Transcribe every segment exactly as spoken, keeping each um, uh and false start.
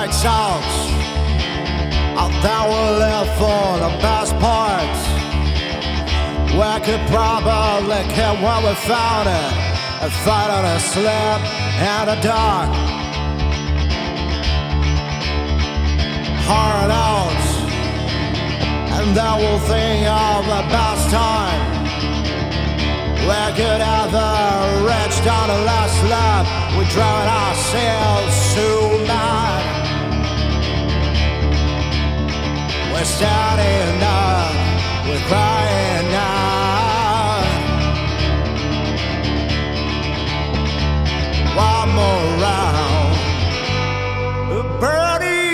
lights out. Out there we live for the best parts. We could probably get where we found it and fight on a slip in the dark. Hard out, and then we'll think of the best time. We could either reach down the last lap, we drown ourselves too mad. We're standing up, we're crying out. One more round, burn it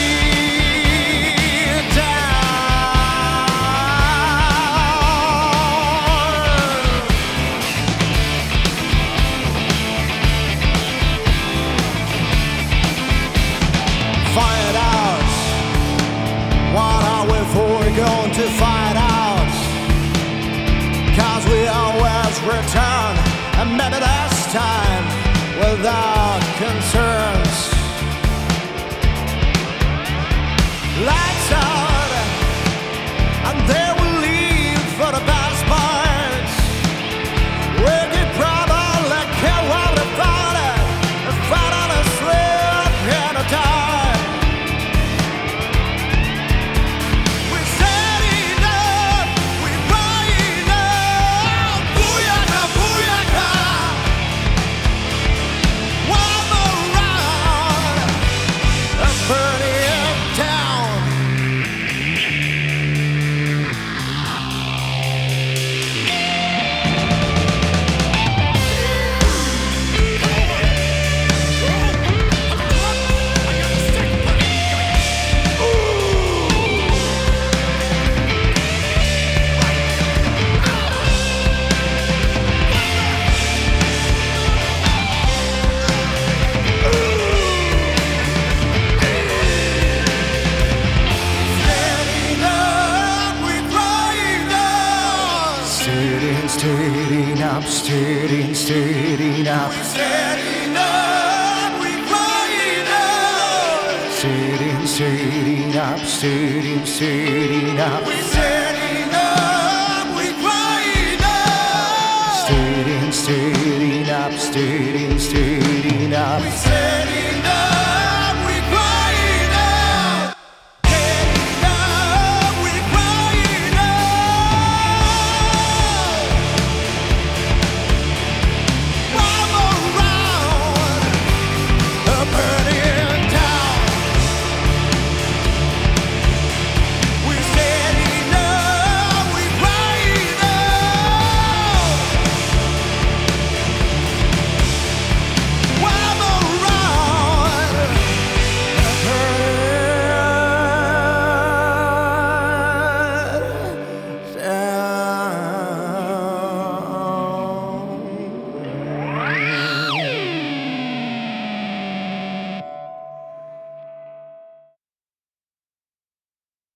find out. What are we for going to find out? Cause we always return, and maybe this time without concerns. Lights out, and they will leave for the best parts. We could probably get what we found it and fight on a slip in the dark. Steadying up, steadying, steadying up. We're steadying up, we're crying out. Steadying, steadying up, steadying, steadying up. We're steadying